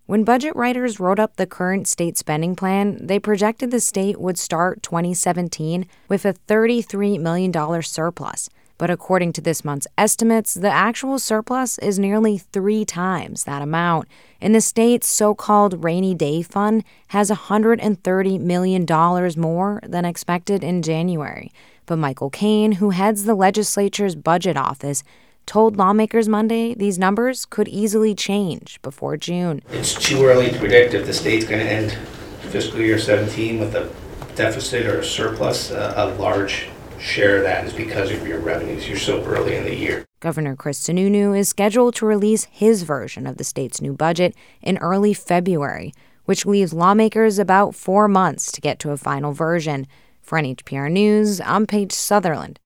When budget writers wrote up the current state spending plan, they projected the state would start 2017 with a $33 million surplus. But according to this month's estimates, the actual surplus is nearly 3 times that amount. And the state's so-called rainy day fund has $130 million more than expected in January. But Michael Caine, who heads the legislature's budget office, told lawmakers Monday these numbers could easily change before June. It's too early to predict if the state's going to end fiscal year 17 with a deficit or a surplus. A large share of that is because of your revenues. You're so early in the year. Governor Chris Sununu is scheduled to release his version of the state's new budget in early February, which leaves lawmakers about 4 months to get to a final version. For NHPR News, I'm Paige Sutherland.